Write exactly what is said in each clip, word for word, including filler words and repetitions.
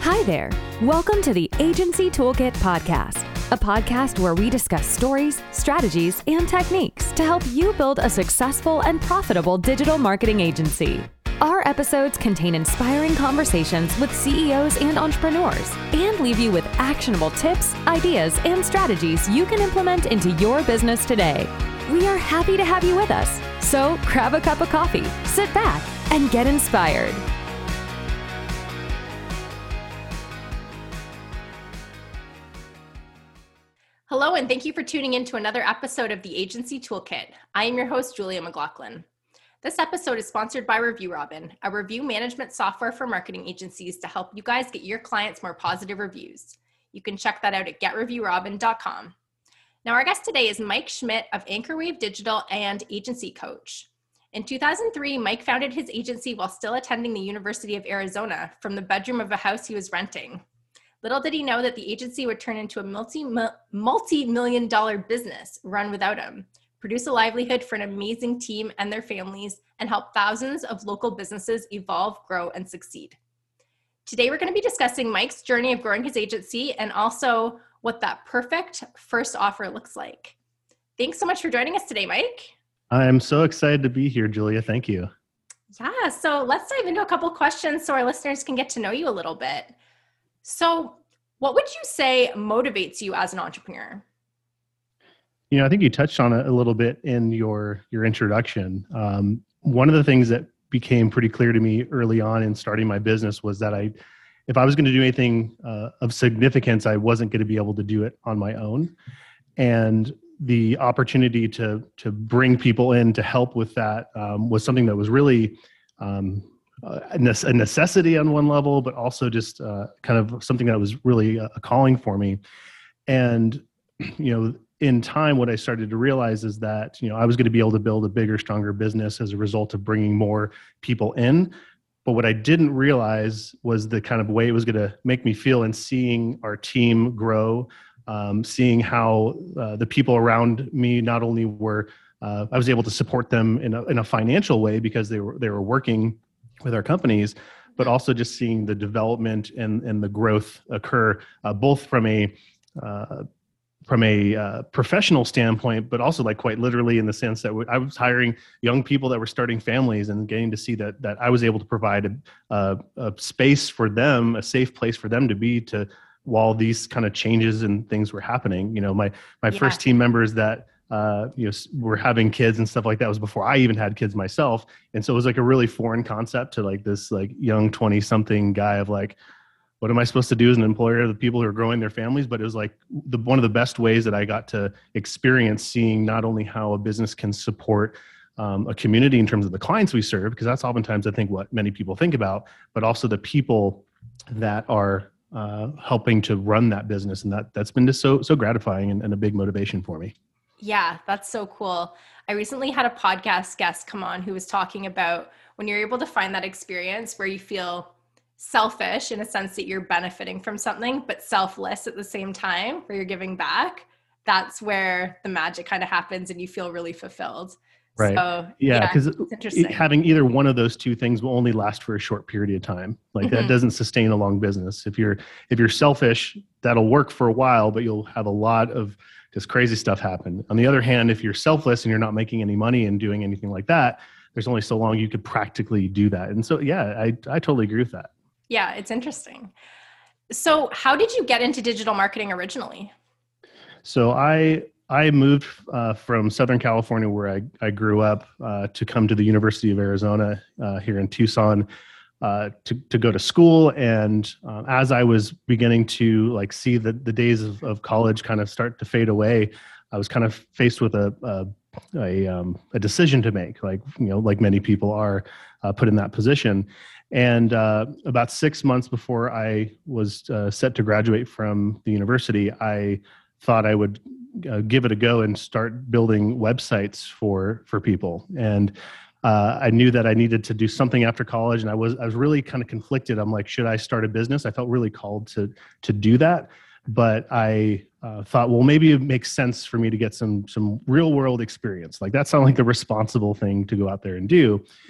Hi there. Welcome to the Agency Toolkit Podcast, a podcast where we discuss stories, strategies, and techniques to help you build a successful and profitable digital marketing agency. Our episodes contain inspiring conversations with C E Os and entrepreneurs and leave you with actionable tips, ideas, and strategies you can implement into your business today. We are happy to have you with us. So grab a cup of coffee, sit back, and get inspired. Hello, and thank you for tuning in to another episode of the Agency Toolkit. I am your host, Julia McLaughlin. This episode is sponsored by Review Robin, a review management software for marketing agencies to help you guys get your clients more positive reviews. You can check that out at get review robin dot com. Now, our guest today is Mike Schmidt of Anchorwave Digital and Agency Coach. In two thousand three, Mike founded his agency while still attending the University of Arizona from the bedroom of a house he was renting. Little did he know that the agency would turn into a multi, multi-million dollar business run without him, produce a livelihood for an amazing team and their families, and help thousands of local businesses evolve, grow, and succeed. Today, we're going to be discussing Mike's journey of growing his agency and also what that perfect first offer looks like. Thanks so much for joining us today, Mike. I'm so excited to be here, Julia. Thank you. Yeah, so let's dive into a couple questions so our listeners can get to know you a little bit. So what would you say motivates you as an entrepreneur? You know, I think you touched on it a little bit in your, your introduction. Um, one of the things that became pretty clear to me early on in starting my business was that I, if I was going to do anything uh, of significance, I wasn't going to be able to do it on my own. And the opportunity to, to bring people in to help with that um, was something that was really um, a necessity on one level, but also just uh, kind of something that was really a calling for me. And, you know, in time, what I started to realize is that, you know, I was going to be able to build a bigger, stronger business as a result of bringing more people in. But what I didn't realize was the kind of way it was going to make me feel in seeing our team grow, um, seeing how uh, the people around me not only were, uh, I was able to support them in a, in a financial way because they were they were working with our companies, but also just seeing the development and, and the growth occur, uh, both from a uh, from a uh, professional standpoint, but also like quite literally in the sense that I was hiring young people that were starting families and getting to see that that I was able to provide a, a, a space for them, a safe place for them to be to while these kind of changes and things were happening. You know, my my yeah. first team members that uh, you know, were having kids and stuff like that was before I even had kids myself. And so it was like a really foreign concept to like this like young twenty something guy of like, what am I supposed to do as an employer of the people who are growing their families? But it was like the, one of the best ways that I got to experience seeing not only how a business can support um, a community in terms of the clients we serve, because that's oftentimes I think what many people think about, but also the people that are uh, helping to run that business. And that, that's been just so, so gratifying and, and a big motivation for me. Yeah, that's so cool. I recently had a podcast guest come on who was talking about when you're able to find that experience where you feel selfish in a sense that you're benefiting from something, but selfless at the same time, where you're giving back. That's where the magic kind of happens and you feel really fulfilled. Right. So, yeah, because yeah, having either one of those two things will only last for a short period of time. Like mm-hmm. that doesn't sustain a long business. If you're if you're selfish, that'll work for a while, but you'll have a lot of just crazy stuff happen. On the other hand, if you're selfless and you're not making any money and doing anything like that, there's only so long you could practically do that. And so, yeah, I, I totally agree with that. Yeah, it's interesting. So how did you get into digital marketing originally? So I I moved uh, from Southern California, where I, I grew up, uh, to come to the University of Arizona uh, here in Tucson uh, to, to go to school. And uh, as I was beginning to like see the, the days of, of college kind of start to fade away, I was kind of faced with a a, a, um, a decision to make, like, you know, like many people are uh, put in that position. And uh, about six months before I was uh, set to graduate from the university, I thought I would uh, give it a go and start building websites for for people. And uh, I knew that I needed to do something after college, and I was I was really kind of conflicted. I'm like, should I start a business? I felt really called to to do that, but I uh, thought, well, maybe it makes sense for me to get some some real world experience. Like that sounded like the responsible thing to go out there and do. Yeah.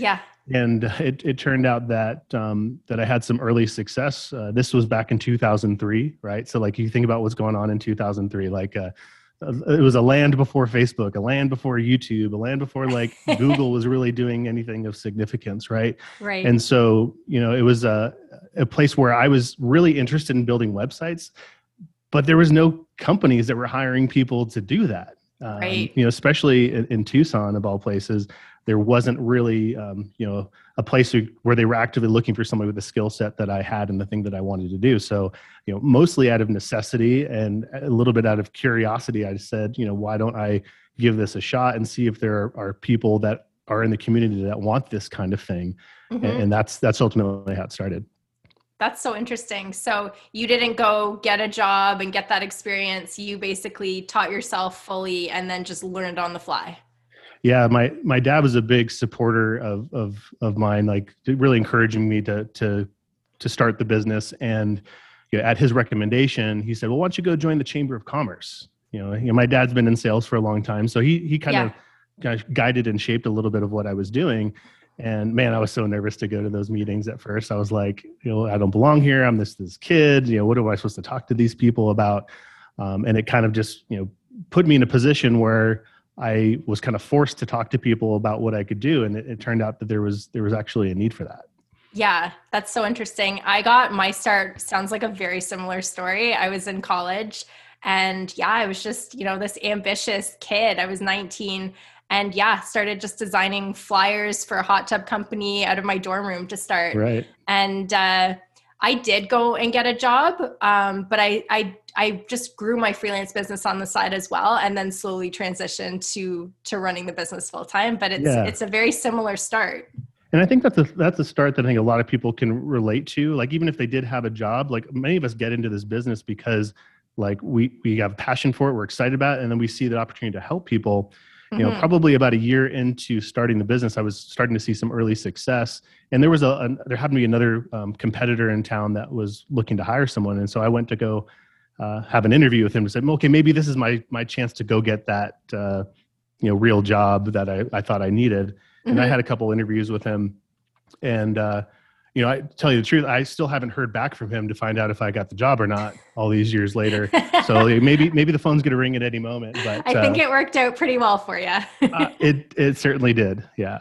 And it, it turned out that um, that I had some early success. Uh, this was back in two thousand three, right? So like you think about what's going on in two thousand three, like uh, it was a land before Facebook, a land before YouTube, a land before like Google was really doing anything of significance, right? Right. And so, you know, it was a, a place where I was really interested in building websites, but there was no companies that were hiring people to do that. Um, Right. You know, especially in, in Tucson, of all places, there wasn't really, um, you know, a place where they were actively looking for somebody with the skill set that I had and the thing that I wanted to do. So, you know, mostly out of necessity and a little bit out of curiosity, I said, you know, why don't I give this a shot and see if there are, are people that are in the community that want this kind of thing. Mm-hmm. And, and that's that's ultimately how it started. That's so interesting. So you didn't go get a job and get that experience. You basically taught yourself fully and then just learned on the fly. Yeah, my my dad was a big supporter of of of mine, like really encouraging me to to to start the business. And you know, at his recommendation, he said, "Well, why don't you go join the Chamber of Commerce?" You know, you know my dad's been in sales for a long time, so he he kind Yeah. of kind of guided and shaped a little bit of what I was doing. And man, I was so nervous to go to those meetings at first. I was like, you know, I don't belong here. I'm this this kid. You know, what am I supposed to talk to these people about? Um, and it kind of just, you know, put me in a position where I was kind of forced to talk to people about what I could do. And it, it turned out that there was there was actually a need for that. Yeah, that's so interesting. I got my start, sounds like a very similar story. I was in college and yeah, I was just, you know, this ambitious kid. I was nineteen and yeah, started just designing flyers for a hot tub company out of my dorm room to start. Right. And uh, I did go and get a job, um, but I, I I just grew my freelance business on the side as well, and then slowly transitioned to to running the business full time. But it's Yeah. it's a very similar start. And I think that's a that's a start that I think a lot of people can relate to. Like even if they did have a job, like many of us get into this business because like we we have passion for it, we're excited about it, and then we see the opportunity to help people. You know, Mhm. probably about a year into starting the business, I was starting to see some early success, and there was a, a there happened to be another um, competitor in town that was looking to hire someone, and so I went to go uh, have an interview with him to say, okay, maybe this is my my chance to go get that uh, you know real job that I, I thought I needed, and I Mhm. had a couple interviews with him, and uh, you know, I tell you the truth, I still haven't heard back from him to find out if I got the job or not all these years later. So maybe maybe the phone's going to ring at any moment. But I think uh, it worked out pretty well for you. uh, it it certainly did. Yeah.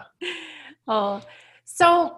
Oh, so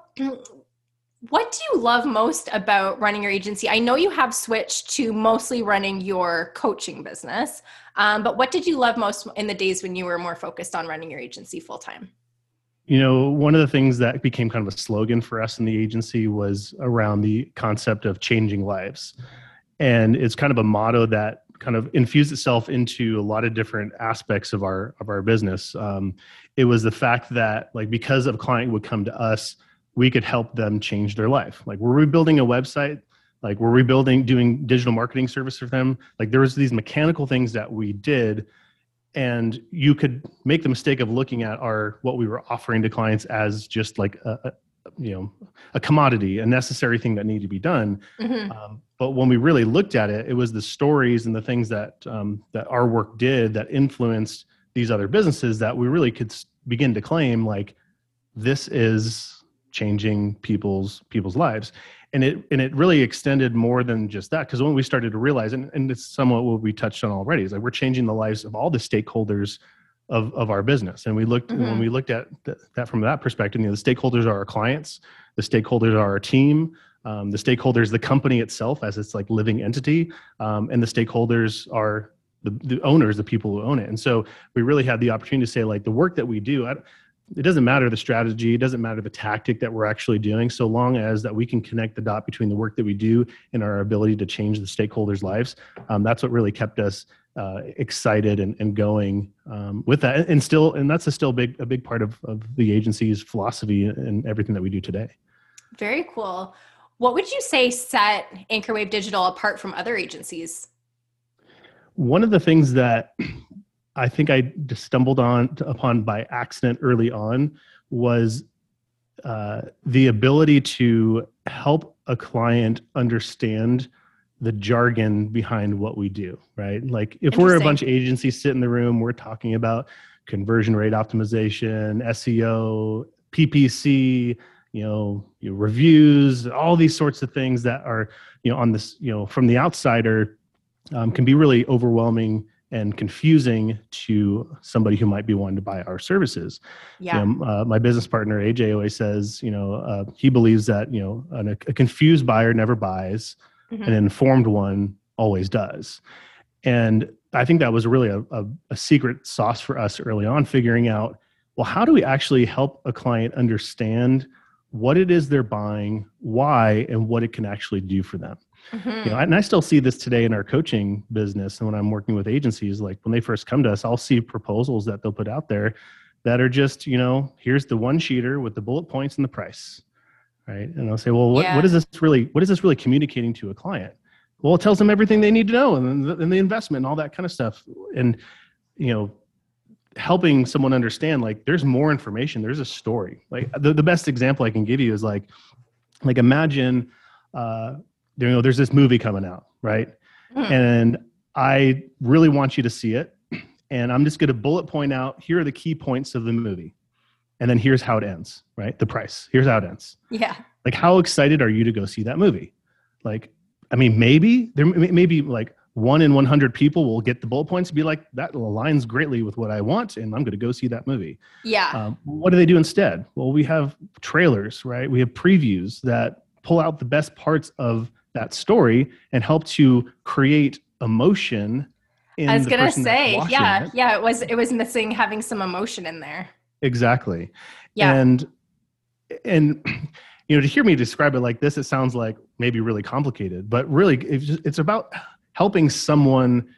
what do you love most about running your agency? I know you have switched to mostly running your coaching business, um, but what did you love most in the days when you were more focused on running your agency full time? You know, one of the things that became kind of a slogan for us in the agency was around the concept of changing lives. And it's kind of a motto that kind of infused itself into a lot of different aspects of our of our business. Um, it was the fact that like because a client would come to us, we could help them change their life. Like were we building a website? Like were we building, doing digital marketing service for them? Like there was these mechanical things that we did. And you could make the mistake of looking at our what we were offering to clients as just like a, a you know a commodity, a necessary thing that needed to be done. Mm-hmm. Um, but when we really looked at it, it was the stories and the things that um, that our work did that influenced these other businesses that we really could begin to claim like this is changing people's people's lives. And it and it really extended more than just that, because when we started to realize, and, and it's somewhat what we touched on already, is like we're changing the lives of all the stakeholders of, of our business. And we looked Mm-hmm. when we looked at th- that from that perspective, you know, the stakeholders are our clients, the stakeholders are our team, um, the stakeholders, the company itself as its like living entity, um, and the stakeholders are the, the owners, the people who own it. And so we really had the opportunity to say like the work that we do, I, it doesn't matter the strategy, it doesn't matter the tactic that we're actually doing, so long as that we can connect the dot between the work that we do and our ability to change the stakeholders' lives. Um, that's what really kept us uh, excited and, and going um, with that. And still, and that's a still big a big part of, of the agency's philosophy and everything that we do today. Very cool. What would you say set Anchorwave Digital apart from other agencies? One of the things that I think I just stumbled on upon by accident early on was uh, the ability to help a client understand the jargon behind what we do, right? Like if we're a bunch of agencies sit in the room, we're talking about conversion rate optimization, S E O, P P C, you know, you know, reviews, all these sorts of things that are, you know, on this, you know, from the outsider, um, can be really overwhelming and confusing to somebody who might be wanting to buy our services. Yeah. You know, uh, my business partner, A J, always says, you know, uh, he believes that, you know, an, a confused buyer never buys, mm-hmm. an informed one always does. And I think that was really a, a, a secret sauce for us early on, figuring out, well, how do we actually help a client understand what it is they're buying, why, and what it can actually do for them. Mm-hmm. You know, and I still see this today in our coaching business. And when I'm working with agencies, like when they first come to us, I'll see proposals that they'll put out there that are just, you know, here's the one sheeter with the bullet points and the price, right? And I'll say, well, what, yeah. what is this really, what is this really communicating to a client? Well, it tells them everything they need to know, and the, and the investment and all that kind of stuff. And, you know, helping someone understand, like, there's more information, there's a story. Like the, the best example I can give you is like, like imagine, uh, you know, there's this movie coming out, right? Mm. And I really want you to see it. And I'm just going to bullet point out, here are the key points of the movie. And then here's how it ends, right? The price. Here's how it ends. Yeah. Like, how excited are you to go see that movie? Like, I mean, maybe there maybe like one in one hundred people will get the bullet points and be like, that aligns greatly with what I want, and I'm going to go see that movie. Yeah. Um, what do they do instead? Well, we have trailers, right? We have previews that pull out the best parts of that story and help to create emotion in I was the gonna person say, that's yeah, it. yeah, it was it was missing having some emotion in there. Exactly. Yeah. And and you know, to hear me describe it like this, it sounds like maybe really complicated, but really it's, just, it's about helping someone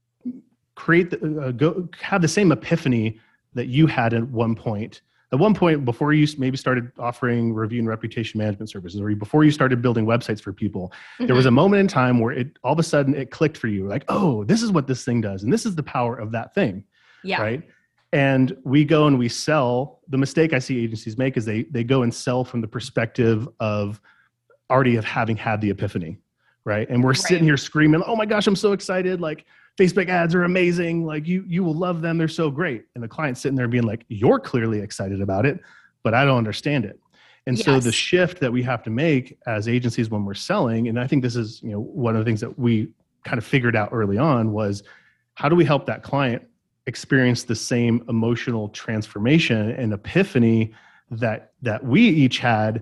create the, uh, go have the same epiphany that you had at one point. At one point, before you maybe started offering review and reputation management services, or before you started building websites for people, mm-hmm. there was a moment in time where it all of a sudden it clicked for you. Like, oh, this is what this thing does. And this is the power of that thing. Yeah. Right. And we go and we sell. The mistake I see agencies make is they they go and sell from the perspective of already of having had the epiphany. Right. And we're right. sitting here screaming, oh my gosh, I'm so excited. Like, Facebook ads are amazing. Like, you, you will love them. They're so great. And the client's sitting there being like, you're clearly excited about it, but I don't understand it. And yes. so the shift that we have to make as agencies when we're selling, and I think this is, you know, one of the things that we kind of figured out early on was, how do we help that client experience the same emotional transformation and epiphany that, that we each had,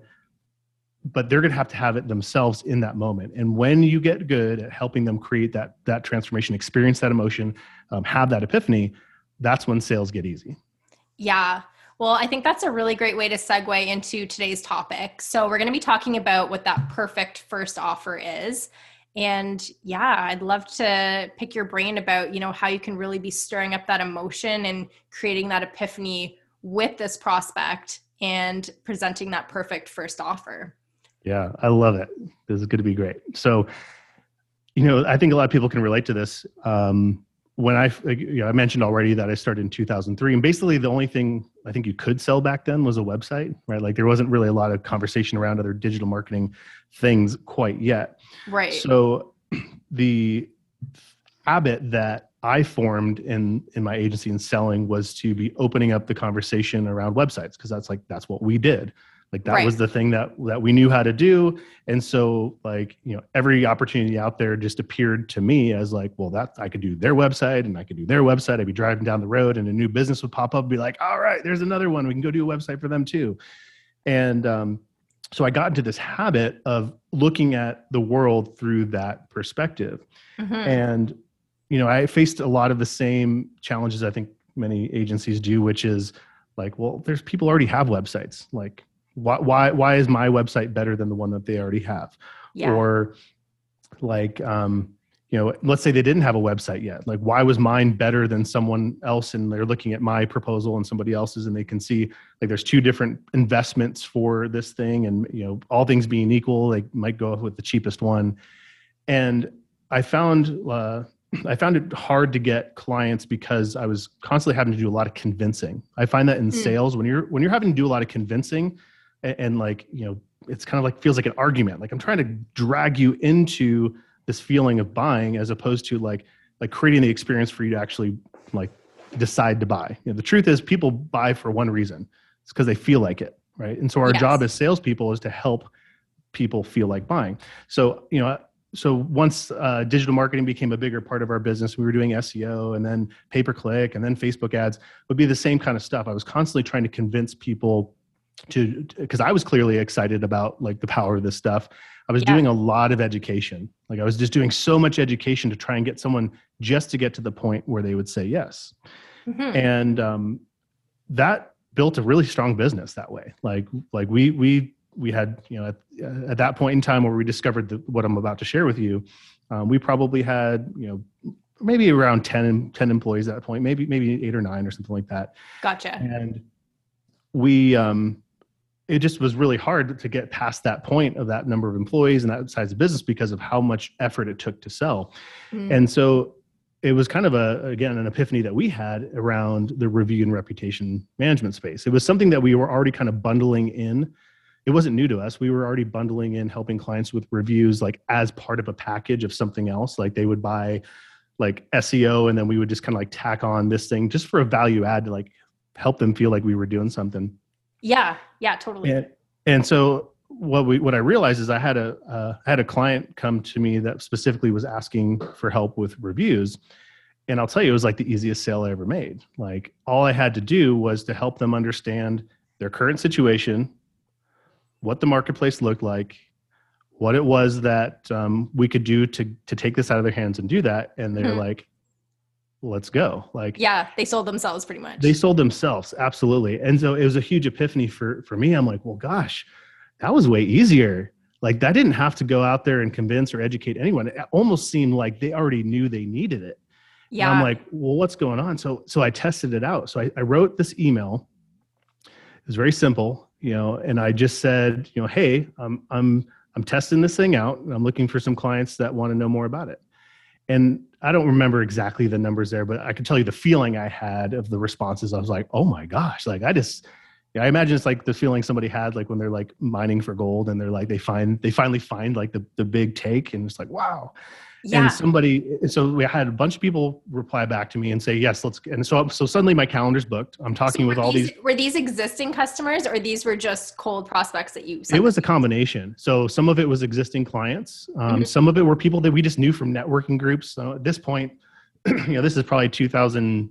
but they're going to have to have it themselves in that moment. And when you get good at helping them create that, that transformation, experience that emotion, um, have that epiphany, that's when sales get easy. Yeah. Well, I think that's a really great way to segue into today's topic. So we're going to be talking about what that perfect first offer is. And yeah, I'd love to pick your brain about, you know, how you can really be stirring up that emotion and creating that epiphany with this prospect and presenting that perfect first offer. Yeah, I love it. This is going to be great. So, you know, I think a lot of people can relate to this. Um, when I, you know, I mentioned already that I started in two thousand three, and basically the only thing I think you could sell back then was a website, right? Like, there wasn't really a lot of conversation around other digital marketing things quite yet. Right. So the habit that I formed in, in my agency and selling was to be opening up the conversation around websites, because that's like, that's what we did. Like, that right. was the thing that, that we knew how to do. And so, like, you know, every opportunity out there just appeared to me as like, well, that I could do their website and I could do their website. I'd be driving down the road and a new business would pop up and be like, all right, there's another one. We can go do a website for them too. And um, so I got into this habit of looking at the world through that perspective. Mm-hmm. And, you know, I faced a lot of the same challenges I think many agencies do, which is like, well, there's people already have websites. Like, Why, why, why is my website better than the one that they already have? Yeah. Or like, um, you know, let's say they didn't have a website yet. Like, why was mine better than someone else? And they're looking at my proposal and somebody else's, and they can see like there's two different investments for this thing. And, you know, all things being equal, they might go with the cheapest one. And I found, uh, I found it hard to get clients because I was constantly having to do a lot of convincing. I find that in mm. sales, when you're, when you're having to do a lot of convincing, and, and like, you know, it's kind of like, feels like an argument. Like, I'm trying to drag you into this feeling of buying, as opposed to like, like creating the experience for you to actually like decide to buy. You know, the truth is, people buy for one reason. It's because they feel like it. right? And so our Yes. job as salespeople is to help people feel like buying. So, you know, so once uh, digital marketing became a bigger part of our business, we were doing S E O and then pay-per-click and then Facebook ads would be the same kind of stuff. I was constantly trying to convince people to, because I was clearly excited about like the power of this stuff. I was Yeah. doing a lot of education. Like I was just doing so much education to try and get someone just to get to the point where they would say yes. Mm-hmm. And um, that built a really strong business that way. Like, like we, we, we had, you know, at, at that point in time where we discovered the, what I'm about to share with you, um, we probably had, you know, maybe around ten, ten employees at that point, maybe, maybe eight or nine or something like that. Gotcha. And we, um, it just was really hard to get past that point of that number of employees and that size of business because of how much effort it took to sell. Mm. And so it was kind of a, again, an epiphany that we had around the review and reputation management space. It was something that we were already kind of bundling in. It wasn't new to us. We were already bundling in helping clients with reviews, like as part of a package of something else. Like they would buy like S E O and then we would just kind of like tack on this thing just for a value add to like help them feel like we were doing something. Yeah. Yeah, totally. And, and so what we, what I realized is I had a, uh, I had a client come to me that specifically was asking for help with reviews. And I'll tell you, it was like the easiest sale I ever made. Like all I had to do was to help them understand their current situation, what the marketplace looked like, what it was that um, we could do to to take this out of their hands and do that. And they're Mm-hmm. like, let's go. Like, Yeah, they sold themselves pretty much. they sold themselves. Absolutely. And so it was a huge epiphany for, for me. I'm like, well, gosh, that was way easier. Like that didn't have to go out there and convince or educate anyone. It almost seemed like they already knew they needed it. Yeah. And I'm like, well, what's going on? So, so I tested it out. So I, I wrote this email. It was very simple, you know, and I just said, you know, hey, I'm, I'm, I'm testing this thing out and I'm looking for some clients that want to know more about it. And I don't remember exactly the numbers there, but I can tell you the feeling I had of the responses. I was like, oh my gosh, like I just, yeah, I imagine it's like the feeling somebody had like when they're like mining for gold and they're like, they find, they finally find like the, the big take and it's like, wow. Yeah. And somebody, so we had a bunch of people reply back to me and say, yes, let's, and so, so suddenly my calendar's booked. I'm talking So with were all these, these, were these existing customers or these were just cold prospects that you it was a combination. So some of it was existing clients. Um, mm-hmm. Some of it were people that we just knew from networking groups. So at this point, you know, this is probably two thousand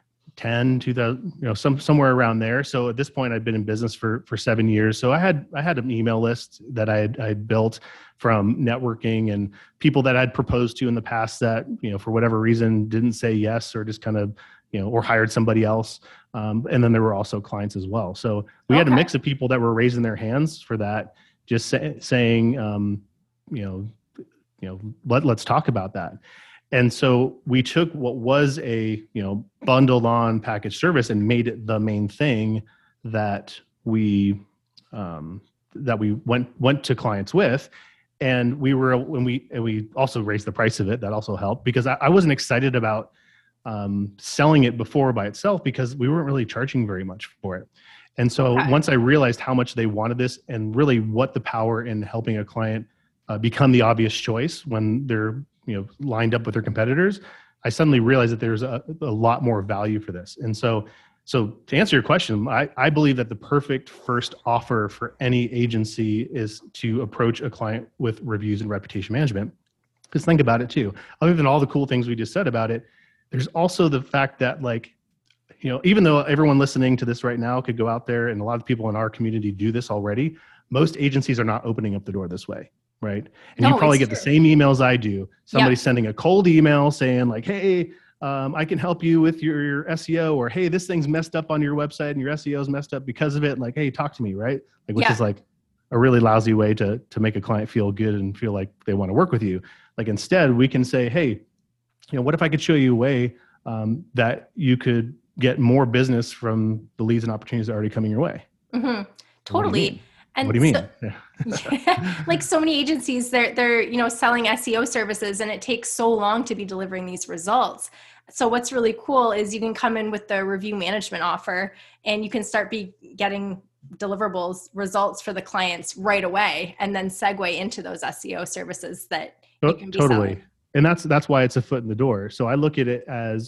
ten, two thousand, you know, some, somewhere around there. So at this point I'd been in business for, for seven years. So I had, I had an email list that I had, I had built from networking and people that I'd proposed to in the past that, you know, for whatever reason didn't say yes or just kind of, you know, or hired somebody else. Um, and then there were also clients as well. So we okay. had a mix of people that were raising their hands for that, just say, saying, um, you know, you know, let, let's talk about that. And so we took what was a, you know, bundled on package service and made it the main thing that we, um, that we went, went to clients with. And we were, when we, and we also raised the price of it. That also helped because I, I wasn't excited about um, selling it before by itself because we weren't really charging very much for it. And so okay. once I realized how much they wanted this and really what the power in helping a client uh, become the obvious choice when they're, you know, lined up with their competitors, I suddenly realized that there's a, a lot more value for this. And so, so to answer your question, I, I believe that the perfect first offer for any agency is to approach a client with reviews and reputation management. Because think about it too. Other than all the cool things we just said about it, there's also the fact that like, you know, even though everyone listening to this right now could go out there and a lot of people in our community do this already, most agencies are not opening up the door this way. Right. And no, you probably get true. the same emails I do. Somebody yeah. sending a cold email saying like, hey, um, I can help you with your, your S E O, or, hey, this thing's messed up on your website and your S E O is messed up because of it. Like, hey, talk to me. Right. Like, which yeah. is like a really lousy way to, to make a client feel good and feel like they want to work with you. Like instead we can say, hey, you know, what if I could show you a way um, that you could get more business from the leads and opportunities that are already coming your way? Mm-hmm. Totally. And what do you mean? So, yeah, like so many agencies, they're, they're, you know, selling S E O services and it takes so long to be delivering these results. So what's really cool is you can come in with the review management offer and you can start be getting deliverables, results for the clients right away, and then segue into those S E O services that you can be totally. selling. And that's, that's why it's a foot in the door. So I look at it as,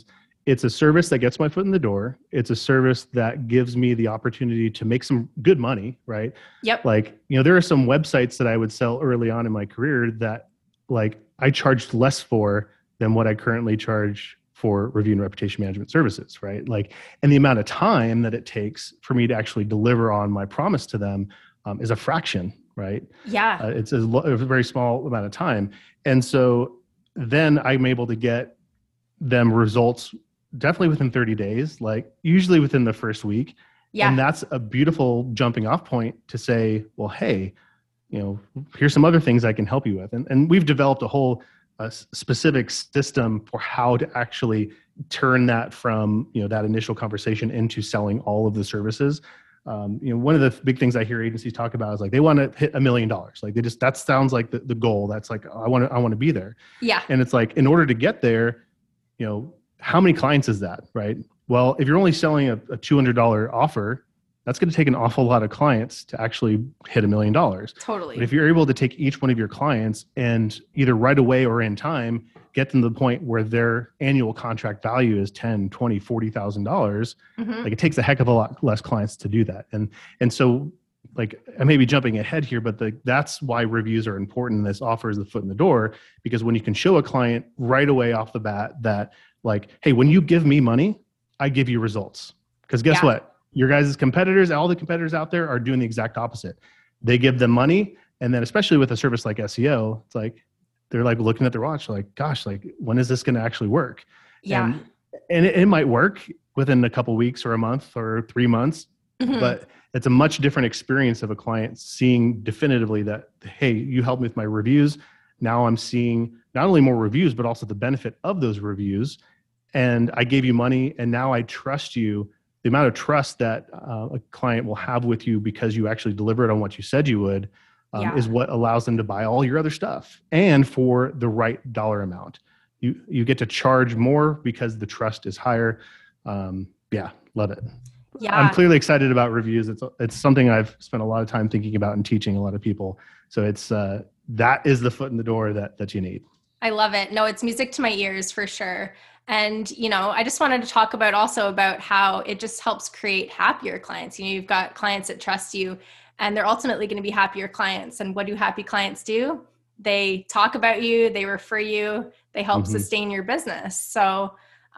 it's a service that gets my foot in the door. It's a service that gives me the opportunity to make some good money, right? Yep. Like, you know, there are some websites that I would sell early on in my career that like I charged less for than what I currently charge for review and reputation management services, right? Like, and the amount of time that it takes for me to actually deliver on my promise to them um, is a fraction, right? Yeah. Uh, it's a, lo- a very small amount of time. And so then I'm able to get them results definitely within thirty days, like usually within the first week. Yeah. And that's a beautiful jumping off point to say, well, hey, you know, here's some other things I can help you with. And, and we've developed a whole uh, specific system for how to actually turn that from, you know, that initial conversation into selling all of the services. Um, you know, one of the big things I hear agencies talk about is like, they want to hit a million dollars. Like they just, that sounds like the, the goal. That's like, I want to, I want to be there. Yeah. And it's like, in order to get there, you know, how many clients is that, right? Well, if you're only selling a, a two hundred dollars offer, that's going to take an awful lot of clients to actually hit a million dollars. Totally. But if you're able to take each one of your clients and either right away or in time, get them to the point where their annual contract value is ten, twenty, forty thousand dollars, Mm-hmm. like it takes a heck of a lot less clients to do that. And, and so like I may be jumping ahead here, but the, that's why reviews are important. This offers the foot in the door, because when you can show a client right away off the bat that like, hey, when you give me money, I give you results. Because guess Yeah. what? Your guys' competitors, all the competitors out there are doing the exact opposite. They give them money. And then especially with a service like S E O, it's like, they're like looking at their watch, like, gosh, like when is this going to actually work? Yeah. And, and it, it might work within a couple weeks or a month or three months, Mhm. but it's a much different experience of a client seeing definitively that, hey, you helped me with my reviews. Now I'm seeing not only more reviews, but also the benefit of those reviews. And I gave you money and now I trust you. The amount of trust that uh, a client will have with you because you actually delivered on what you said you would um, Yeah. is what allows them to buy all your other stuff, and for the right dollar amount. You, you get to charge more because the trust is higher. Um, yeah, love it. Yeah. I'm clearly excited about reviews. It's it's something I've spent a lot of time thinking about and teaching a lot of people. So it's uh, that is the foot in the door that that you need. I love it. No, it's music to my ears for sure. And, you know, I just wanted to talk about also about how it just helps create happier clients. You know, you've got clients that trust you and they're ultimately going to be happier clients. And what do happy clients do? They talk about you, they refer you, they help Mhm. sustain your business. So,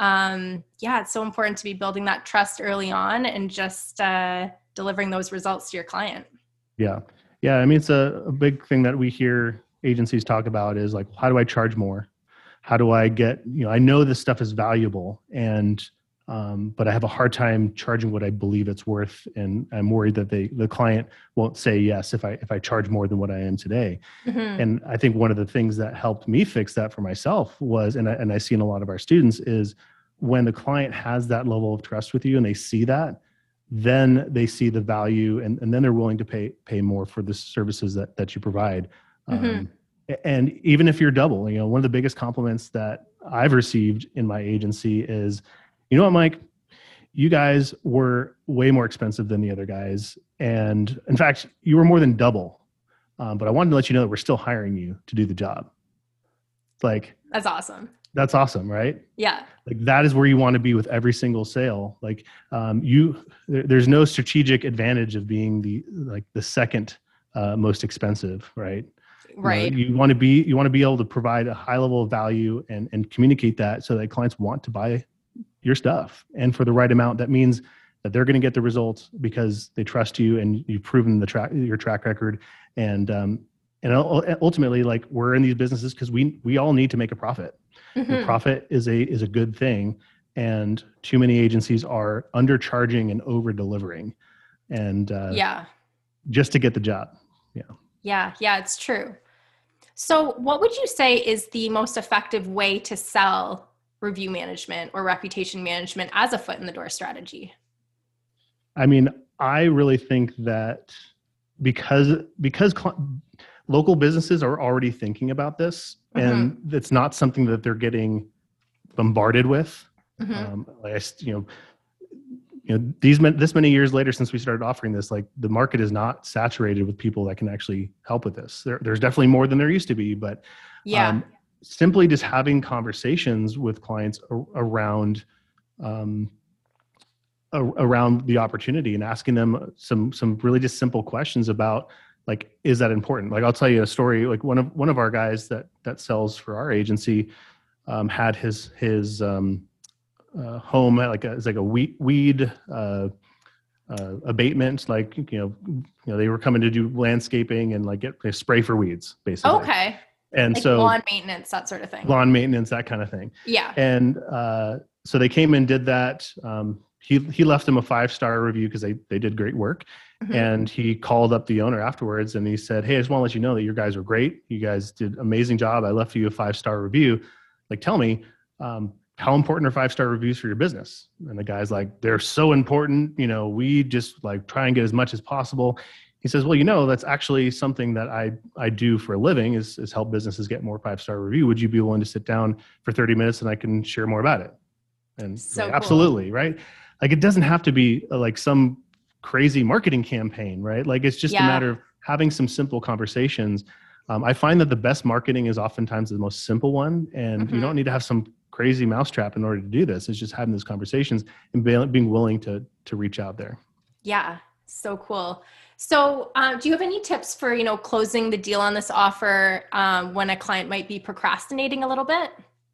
um, yeah, it's so important to be building that trust early on and just uh, delivering those results to your client. Yeah. Yeah. I mean, it's a, a big thing that we hear agencies talk about is like, how do I charge more? How do I get, you know, I know this stuff is valuable and, um, but I have a hard time charging what I believe it's worth. And I'm worried that they, the client won't say yes if I, if I charge more than what I am today. Mhm. And I think one of the things that helped me fix that for myself was, and I, and I see in a lot of our students, is when the client has that level of trust with you and they see that, then they see the value and, and then they're willing to pay, pay more for the services that, that you provide. Mhm. Um, and even if you're double, you know, one of the biggest compliments that I've received in my agency is, you know what, Mike, you guys were way more expensive than the other guys. And in fact, you were more than double. Um, but I wanted to let you know that we're still hiring you to do the job. It's like, That's awesome. that's awesome, right? Yeah. Like that is where you want to be with every single sale. Like um, you, there, there's no strategic advantage of being the, like the second uh, most expensive, right? Right. You know, you want to be, you want to be able to provide a high level of value and, and communicate that so that clients want to buy your stuff. And for the right amount, that means that they're going to get the results because they trust you and you've proven the track, your track record. And, um, and ultimately, like we're in these businesses because we, we all need to make a profit. Mhm. And profit is a, is a good thing. And too many agencies are undercharging and over delivering and uh, Yeah. just to get the job. Yeah. Yeah. Yeah. It's true. So what would you say is the most effective way to sell review management or reputation management as a foot in the door strategy? I mean, I really think that because because cl- local businesses are already thinking about this, and it's not something that they're getting bombarded with. Mhm. Um, like I, s- you know, you know, these men, this many years later since we started offering this, like the market is not saturated with people that can actually help with this. There, there's definitely more than there used to be, but Yeah. um, simply just having conversations with clients ar- around um, a, around the opportunity and asking them some some really just simple questions about, like, is that important? Like, I'll tell you a story. Like one of one of our guys that that sells for our agency um, had his his um, uh, home like a, it's like a weed, weed uh, uh, abatement. Like, you know, you know, they were coming to do landscaping and like get they spray for weeds, basically. Okay. And like so lawn maintenance, that sort of thing. Lawn maintenance, that kind of thing. Yeah. And uh, so they came and did that. Um, he he left them a five star review because they they did great work. Mm-hmm. And he called up the owner afterwards and he said, "Hey, I just want to let you know that your guys were great. You guys did amazing job. I left you a five-star review. Like, tell me, um, how important are five-star reviews for your business?" And the guy's like, "They're so important. You know, we just like try and get as much as possible." He says, "Well, you know, that's actually something that I, I do for a living is, is help businesses get more five-star review. Would you be willing to sit down for thirty minutes and I can share more about it?" And so like, cool. Absolutely. Right. Like, it doesn't have to be uh, like some crazy marketing campaign, right? Like, it's just yeah. a matter of having some simple conversations. Um, I find that the best marketing is oftentimes the most simple one, and mm-hmm. you don't need to have some crazy mousetrap in order to do this. It's just having those conversations and be, being willing to to reach out there. Yeah, so cool. So, um, do you have any tips for you know closing the deal on this offer um, when a client might be procrastinating a little bit?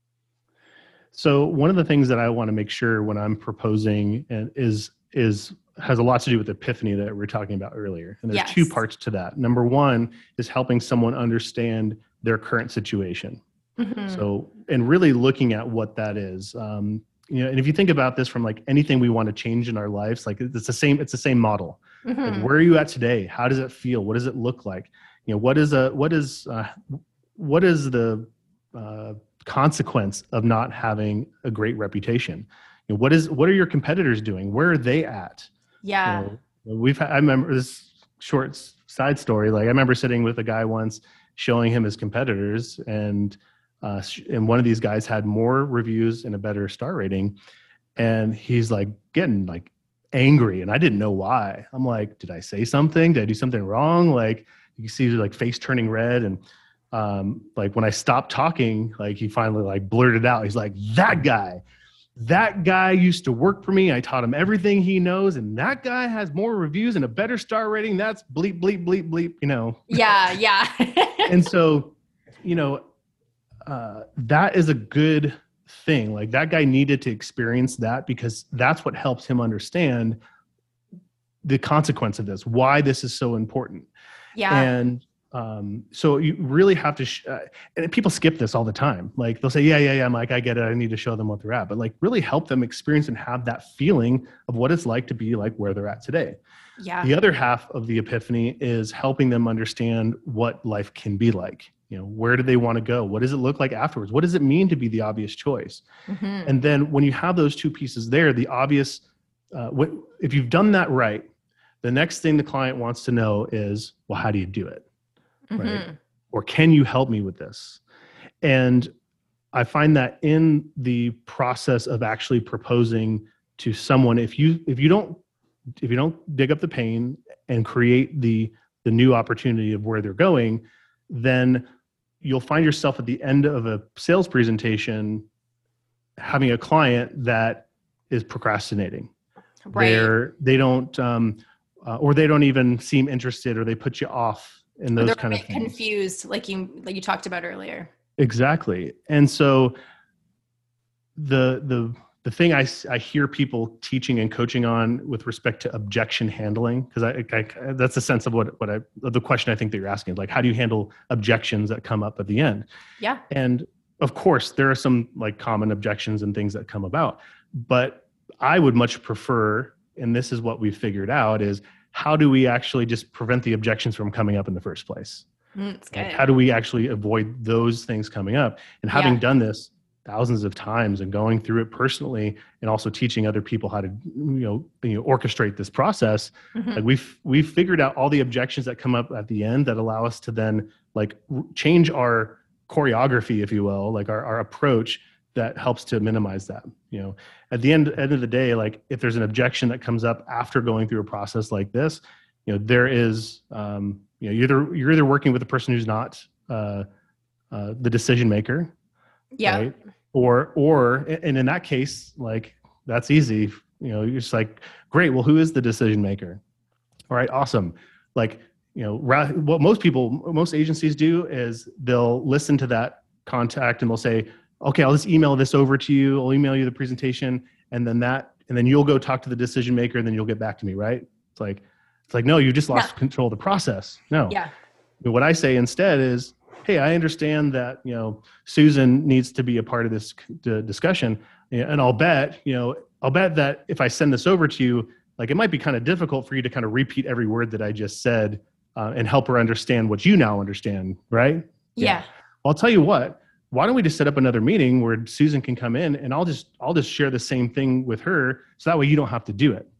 So, one of the things that I want to make sure when I'm proposing and is is has a lot to do with epiphany that we were talking about earlier. And there's yes. two parts to that. Number one is helping someone understand their current situation. Mm-hmm. So, and really looking at what that is. Um, you know, and if you think about this from like anything we want to change in our lives, like it's the same, it's the same model. Mm-hmm. Like, where are you at today? How does it feel? What does it look like? You know, what is a, what is, uh, what is the uh, consequence of not having a great reputation? You know, what is, what are your competitors doing? Where are they at? Yeah. You know, we've had, I remember this short side story. Like, I remember sitting with a guy once showing him his competitors, and uh, and one of these guys had more reviews and a better star rating. And he's like getting like angry, and I didn't know why. I'm like, did I say something? Did I do something wrong? Like, you see like face turning red. And um, like when I stopped talking, like he finally like blurted out. He's like, that guy. That guy used to work for me. I taught him everything he knows. And that guy has more reviews and a better star rating. That's bleep, bleep, bleep, bleep, you know? Yeah, yeah. And so, you know, uh, that is a good thing. Like, that guy needed to experience that because that's what helps him understand the consequence of this, why this is so important. Yeah. And Um, so you really have to, sh- uh, and people skip this all the time. Like, they'll say, yeah, yeah, yeah. I'm like, I get it. I need to show them what they're at, but like really help them experience and have that feeling of what it's like to be like where they're at today. Yeah. The other half of the epiphany is helping them understand what life can be like. You know, where do they want to go? What does it look like afterwards? What does it mean to be the obvious choice? Mm-hmm. And then when you have those two pieces there, the obvious, uh, what, if you've done that right, the next thing the client wants to know is, well, how do you do it? Right? Mm-hmm. Or can you help me with this? And I find that in the process of actually proposing to someone, if you if you don't if you don't dig up the pain and create the the new opportunity of where they're going, then you'll find yourself at the end of a sales presentation having a client that is procrastinating. Right. They're, they don't um, uh, or they don't even seem interested, or they put you off. And those kind of things. Confused, like you like you talked about earlier. Exactly. And so the the the thing I, I hear people teaching and coaching on with respect to objection handling, because I, I that's the sense of what what I the question I think that you're asking, like, how do you handle objections that come up at the end? Yeah. And of course, there are some like common objections and things that come about, but I would much prefer, and this is what we've figured out, is how do we actually just prevent the objections from coming up in the first place? Mm, good. Like, how do we actually avoid those things coming up? And having yeah. done this thousands of times and going through it personally, and also teaching other people how to, you know, you know orchestrate this process, mm-hmm. like we've we've figured out all the objections that come up at the end that allow us to then like r- change our choreography, if you will, like our, our approach that helps to minimize that. You know, at the end, end of the day, like if there's an objection that comes up after going through a process like this, you know, there is, um, you know, you're either, you're either working with a person who's not uh, uh, the decision maker, yeah, right? Or, or, and in that case, like that's easy. You know, you're just like, great. Well, who is the decision maker? All right, awesome. Like, you know, ra- what most people, most agencies do is they'll listen to that contact and they'll say, okay, I'll just email this over to you. I'll email you the presentation, and then that, and then you'll go talk to the decision maker, and then you'll get back to me, right? It's like, it's like, no, you just lost Yeah. control of the process. No. Yeah. But what I say instead is, hey, I understand that, you know, Susan needs to be a part of this d- discussion, and I'll bet, you know, I'll bet that if I send this over to you, like it might be kind of difficult for you to kind of repeat every word that I just said uh, and help her understand what you now understand, right? Yeah. yeah. I'll tell you what, why don't we just set up another meeting where Susan can come in, and I'll just, I'll just share the same thing with her. So that way you don't have to do it.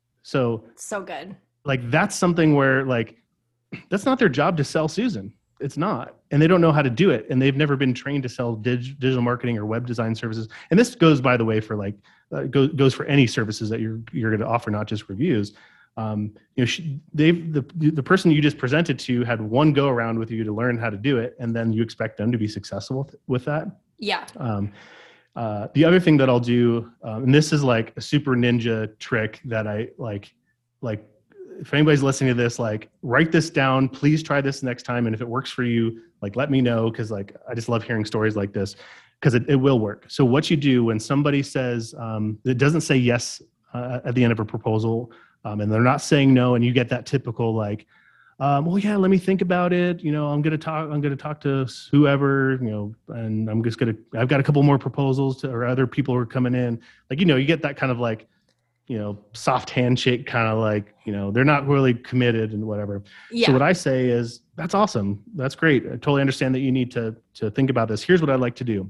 So, so good. Like, that's something where like, that's not their job to sell Susan. It's not. And they don't know how to do it. And they've never been trained to sell dig- digital marketing or web design services. And this goes, by the way, for like, uh, goes, goes for any services that you're, you're going to offer, not just reviews. Um, you know, she, they've, the, the person you just presented to had one go around with you to learn how to do it. And then you expect them to be successful with, with that. Yeah. Um, uh, the other thing that I'll do, um, and this is like a super ninja trick that I like, like, if anybody's listening to this, like write this down, please try this next time. And if it works for you, like, let me know. Cause like, I just love hearing stories like this, cause it, it will work. So what you do when somebody says, um, it doesn't say yes uh, at the end of a proposal, um, and they're not saying no, and you get that typical, like, um, well, yeah, let me think about it. You know, I'm going to talk, I'm going to talk to whoever, you know, and I'm just going to, I've got a couple more proposals to, or other people who are coming in. Like, you know, you get that kind of like, you know, soft handshake, kind of like, you know, they're not really committed and whatever. Yeah. So what I say is, that's awesome. That's great. I totally understand that you need to, to think about this. Here's what I'd like to do.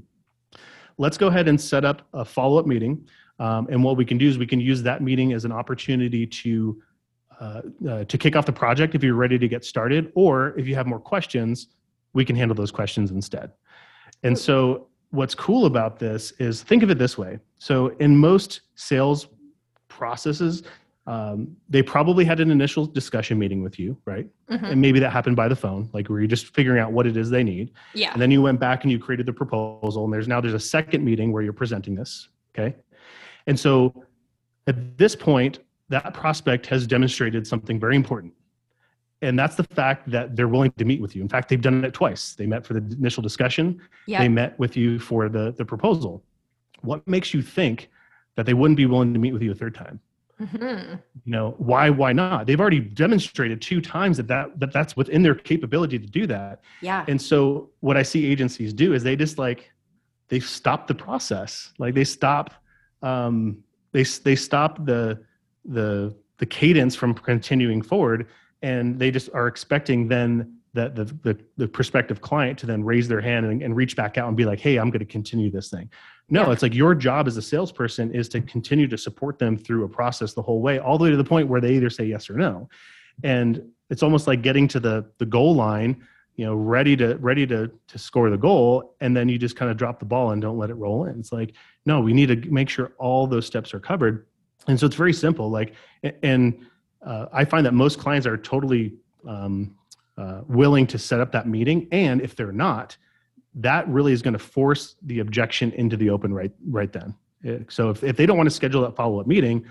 Let's go ahead and set up a follow-up meeting. Um, and what we can do is we can use that meeting as an opportunity to, uh, uh, to kick off the project if you're ready to get started, or if you have more questions, we can handle those questions instead. And so what's cool about this is, think of it this way. So in most sales processes, um, they probably had an initial discussion meeting with you, right? Mm-hmm. And maybe that happened by the phone, like where you're just figuring out what it is they need. Yeah. And then you went back and you created the proposal, and there's now there's a second meeting where you're presenting this, okay? And so at this point, that prospect has demonstrated something very important. And that's the fact that they're willing to meet with you. In fact, they've done it twice. They met for the initial discussion. Yeah. They met with you for the, the proposal. What makes you think that they wouldn't be willing to meet with you a third time? Mm-hmm. You know, why, why not? They've already demonstrated two times that, that, that that's within their capability to do that. Yeah. And so what I see agencies do is they just like, they stop the process. Like they stop, um, they, they stop the, the, the cadence from continuing forward. And they just are expecting then that the, the, the prospective client to then raise their hand and, and reach back out and be like, hey, I'm going to continue this thing. No, yeah. It's like your job as a salesperson is to continue to support them through a process the whole way, all the way to the point where they either say yes or no. And it's almost like getting to the, the goal line, you know, ready to, ready to, to score the goal. And then you just kind of drop the ball and don't let it roll in. It's like, no, we need to make sure all those steps are covered. And so it's very simple. Like, and uh, I find that most clients are totally um, uh, willing to set up that meeting. And if they're not, that really is going to force the objection into the open right, right then. So if, if they don't want to schedule that follow-up meeting,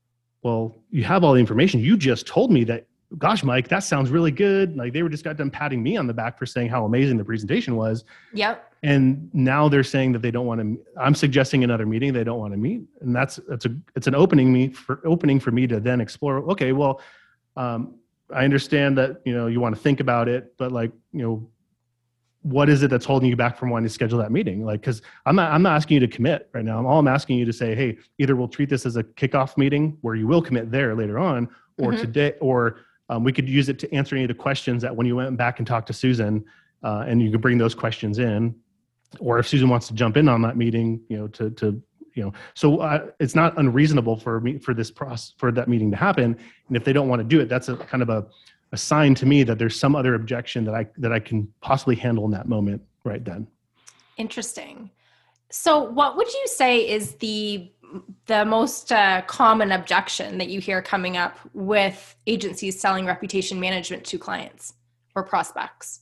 well, you have all the information. You just told me that, gosh, Mike, that sounds really good. Like they were just got done patting me on the back for saying how amazing the presentation was. Yep. And now they're saying that they don't want to, I'm suggesting another meeting. They don't want to meet. And that's, that's a, it's an opening me for opening for me to then explore. Okay, well, um, I understand that, you know, you want to think about it, but like, you know, what is it that's holding you back from wanting to schedule that meeting? Like, cause I'm not, I'm not asking you to commit right now. I'm all I'm asking you to say, hey, either we'll treat this as a kickoff meeting where you will commit there later on, or mm-hmm. today, or um, we could use it to answer any of the questions that when you went back and talked to Susan, uh, and you could bring those questions in, or if Susan wants to jump in on that meeting, you know, to, to, you know, so uh, it's not unreasonable for me, for this process, for that meeting to happen. And if they don't want to do it, that's a kind of a, a sign to me that there's some other objection that I, that I can possibly handle in that moment right then. Interesting. So what would you say is the, the most uh, common objection that you hear coming up with agencies selling reputation management to clients or prospects?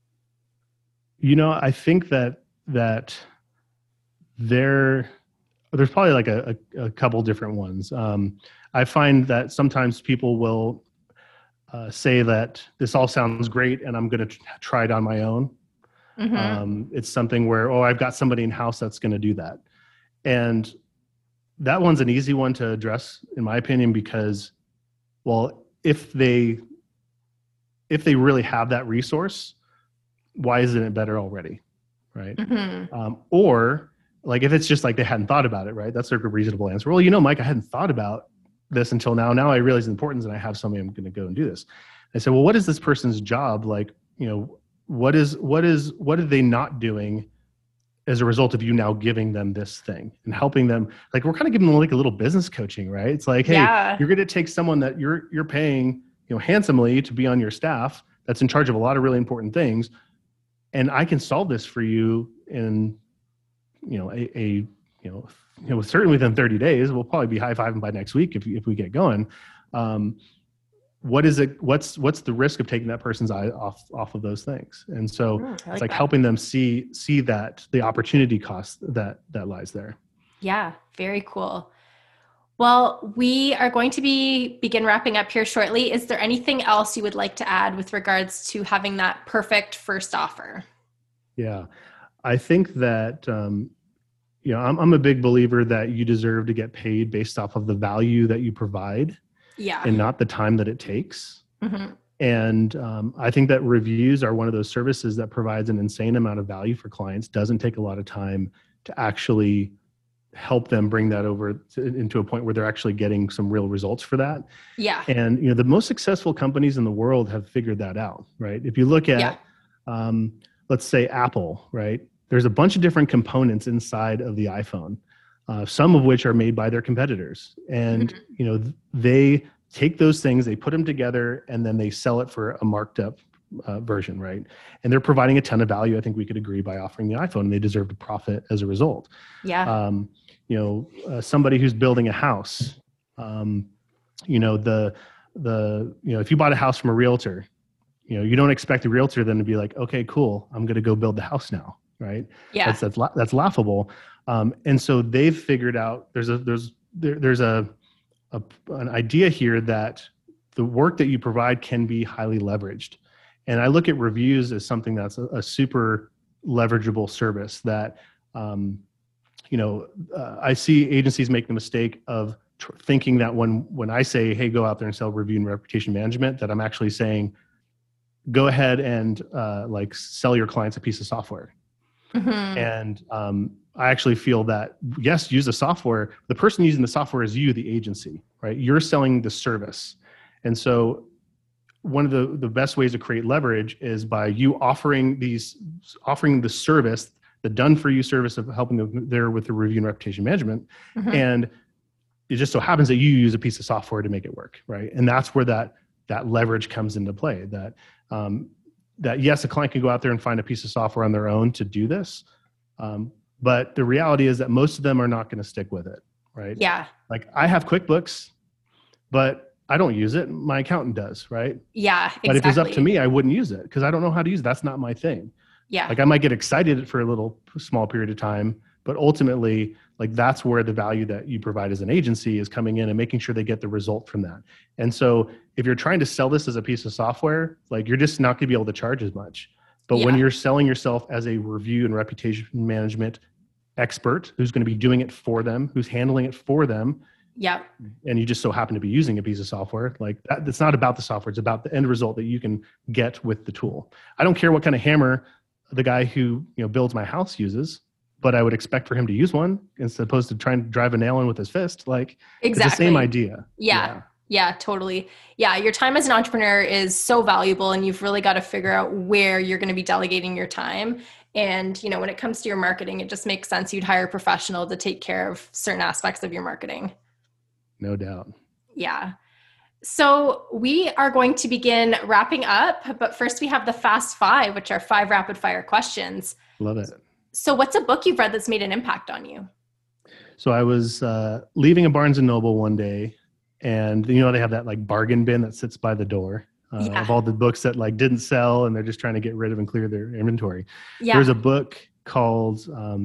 You know, I think that, that they're, there's probably like a, a, a couple different ones. Um, I find that sometimes people will uh, say that this all sounds great and I'm going to try it on my own. Mm-hmm. Um, it's something where, oh, I've got somebody in house that's going to do that. And that one's an easy one to address, in my opinion, because, well, if they, if they really have that resource, why isn't it better already? Right. Mm-hmm. Um, or like, if it's just like they hadn't thought about it, right? That's a reasonable answer. Well, you know, Mike, I hadn't thought about this until now. Now I realize the importance and I have somebody, I'm going to go and do this. I said, well, what is this person's job? Like, you know, what is, what is, what are they not doing as a result of you now giving them this thing and helping them? Like, we're kind of giving them like a little business coaching, right? It's like, hey, yeah. you're going to take someone that you're, you're paying, you know, handsomely to be on your staff that's in charge of a lot of really important things. And I can solve this for you in, you know, a, a you know, you know, certainly within thirty days. We'll probably be high-fiving by next week if if we get going. Um, what is it? What's what's the risk of taking that person's eye off off of those things? And so mm, like it's like that. helping them see see that the opportunity cost that that lies there. Yeah, very cool. Well, we are going to be begin wrapping up here shortly. Is there anything else you would like to add with regards to having that perfect first offer? Yeah, I think that, um, you know, I'm, I'm a big believer that you deserve to get paid based off of the value that you provide, yeah, and not the time that it takes. Mm-hmm. And um, I think that reviews are one of those services that provides an insane amount of value for clients, doesn't take a lot of time to actually help them bring that over to, into a point where they're actually getting some real results for that. Yeah. And, you know, the most successful companies in the world have figured that out, right? If you look at, yeah. um, let's say Apple, right? There's a bunch of different components inside of the iPhone, uh, some of which are made by their competitors. And, mm-hmm. you know, they take those things, they put them together, and then they sell it for a marked up uh, version, right? And they're providing a ton of value. I think we could agree by offering the iPhone, and they deserve to profit as a result. Yeah. Um, you know, uh, somebody who's building a house, um, you know, the, the, you know, if you bought a house from a realtor, you know, you don't expect the realtor then to be like, okay, cool, I'm going to go build the house now. Right. Yeah. That's, that's, that's laughable. Um, and so they've figured out there's a, there's, there, there's a, a, an idea here that the work that you provide can be highly leveraged. And I look at reviews as something that's a, a super leverageable service that, um, you know, uh, I see agencies make the mistake of tr- thinking that when, when I say, hey, go out there and sell review and reputation management, that I'm actually saying, go ahead and uh, like sell your clients a piece of software. Mm-hmm. And um, I actually feel that, yes, use the software. The person using the software is you, the agency, right? You're selling the service. And so one of the, the best ways to create leverage is by you offering these, offering the service, the done for you service of helping them there with the review and reputation management. Mm-hmm. And it just so happens that you use a piece of software to make it work, right? And that's where that, that leverage comes into play. That, um, that yes, a client can go out there and find a piece of software on their own to do this. Um, but the reality is that most of them are not going to stick with it, right? Yeah. Like I have QuickBooks, but I don't use it. My accountant does, right? Yeah, exactly. But if it's up to me, I wouldn't use it because I don't know how to use it. That's not my thing. Yeah. Like I might get excited for a little small period of time, but ultimately, like that's where the value that you provide as an agency is coming in and making sure they get the result from that. And so if you're trying to sell this as a piece of software, like you're just not going to be able to charge as much. But yeah. when you're selling yourself as a review and reputation management expert who's going to be doing it for them, who's handling it for them, yeah, and you just so happen to be using a piece of software, like that, it's not about the software. It's about the end result that you can get with the tool. I don't care what kind of hammer the guy who, you know, builds my house uses, but I would expect for him to use one as opposed to trying to drive a nail in with his fist. Like exactly. It's the same idea. Yeah. yeah. Yeah, totally. Yeah. Your time as an entrepreneur is so valuable and you've really got to figure out where you're going to be delegating your time. And, you know, when it comes to your marketing, it just makes sense you'd hire a professional to take care of certain aspects of your marketing. No doubt. Yeah. So we are going to begin wrapping up, but first we have the fast five, which are five rapid fire questions. Love it. So what's a book you've read that's made an impact on you? So I was uh, leaving a Barnes and Noble one day, and you know, they have that like bargain bin that sits by the door uh, yeah. of all the books that like didn't sell and they're just trying to get rid of and clear their inventory. Yeah. There's a book called um,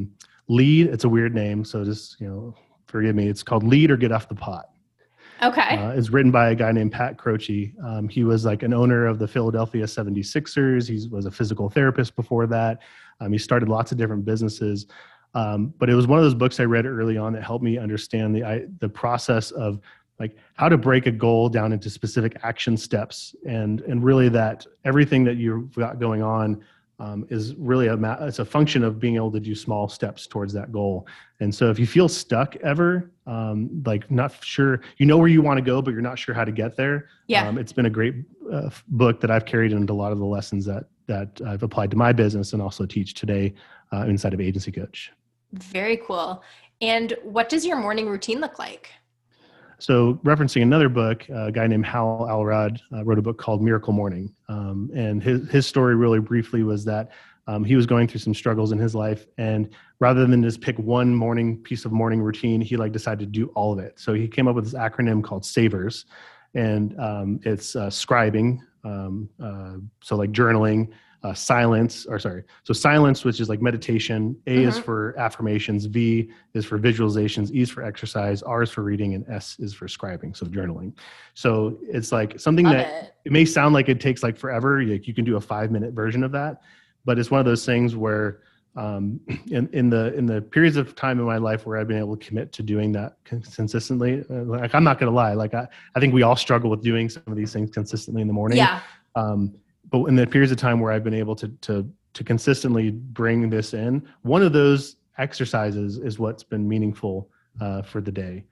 Lead. It's a weird name, so just, you know, forgive me. It's called Lead or Get Off the Pot. Okay. Uh, it's written by a guy named Pat Croce. Um, he was like an owner of the Philadelphia seventy-sixers. He was a physical therapist before that. Um, he started lots of different businesses. Um, but it was one of those books I read early on that helped me understand the I, the process of like how to break a goal down into specific action steps, and and really that everything that you've got going on um, is really a ma- it's a function of being able to do small steps towards that goal. And so if you feel stuck ever, um, like not sure, you know where you want to go, but you're not sure how to get there. Yeah. Um, it's been a great uh, book that I've carried into a lot of the lessons that that I've applied to my business and also teach today uh, inside of Agency Coach. Very cool. And what does your morning routine look like? So referencing another book, a guy named Hal Elrod uh, wrote a book called Miracle Morning. Um, and his, his story really briefly was that um, he was going through some struggles in his life. And rather than just pick one morning piece of morning routine, he like decided to do all of it. So he came up with this acronym called SAVERS. And um, it's uh, scribing, um, uh, so like journaling, Uh, silence, or sorry, so silence, which is like meditation. A Mm-hmm. is for affirmations, V is for visualizations, E is for exercise, R is for reading, and S is for scribing, so journaling. So it's like something Love that it. it may sound like it takes like forever. Like you can do a five minute version of that, but it's one of those things where um, in, in the in the periods of time in my life where I've been able to commit to doing that consistently, uh, like I'm not going to lie, like I, I think we all struggle with doing some of these things consistently in the morning. Yeah. Um, But in the periods of time where I've been able to to to consistently bring this in, one of those exercises is what's been meaningful uh, for the day.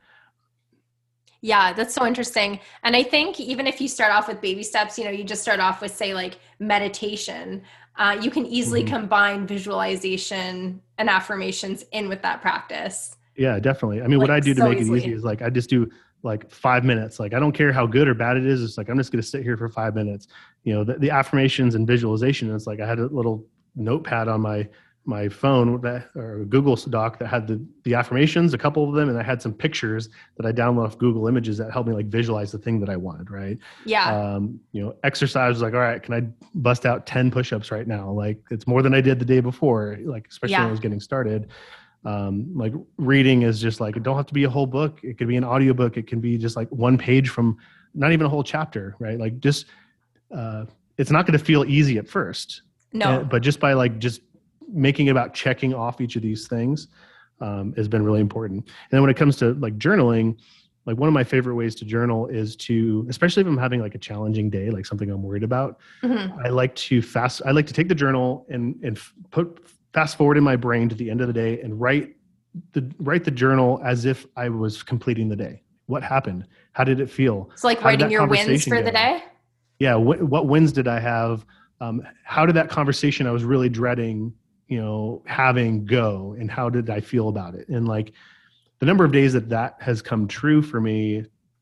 Yeah, that's so interesting. And I think even if you start off with baby steps, you know, you just start off with, say, like meditation, uh, you can easily Mm-hmm. combine visualization and affirmations in with that practice. Yeah, definitely. I mean, what Like, I do to so make easily. it easy is like I just do like five minutes. Like I don't care how good or bad it is. It's like I'm just going to sit here for five minutes. You know, the, the affirmations and visualization. It's like I had a little notepad on my my phone that or a Google Doc that had the the affirmations, a couple of them, and I had some pictures that I downloaded off Google Images that helped me like visualize the thing that I wanted. Right. Yeah. Um, you know, exercise was like, all right, can I bust out ten push-ups right now? Like it's more than I did the day before. Like especially Yeah. when I was getting started. Um, like reading is just like, it don't have to be a whole book. It could be an audiobook. It can be just like one page from not even a whole chapter, right? Like just, uh, it's not going to feel easy at first, No. uh, but just by like, just making it about checking off each of these things, um, has been really important. And then when it comes to like journaling, like one of my favorite ways to journal is to, especially if I'm having like a challenging day, like something I'm worried about, Mhm. I like to fast, I like to take the journal and, and f- put, fast forward in my brain to the end of the day and write the write the journal as if I was completing the day. What happened? How did it feel? So like How did writing that your wins conversation for the go? day? Yeah. Wh- what wins did I have? Um, how did that conversation I was really dreading, you know, having go, and how did I feel about it? And like the number of days that that has come true for me